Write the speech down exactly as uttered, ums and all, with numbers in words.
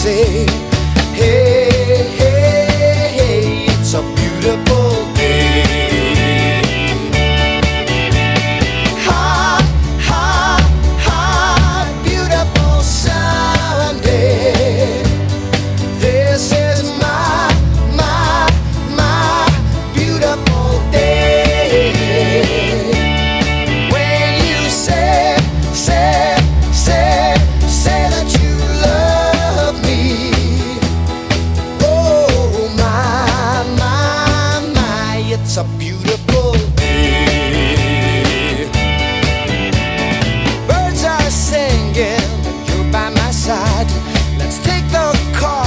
say, hey, hey, hey, it's a beautiful day. Hot, hot, hot, beautiful Sunday. This is my, my, my beautiful day. When you say, say, say, say that you love me. Oh my, my, my, it's a beautiful day. Birds are singing, and you're by my side. Let's take the car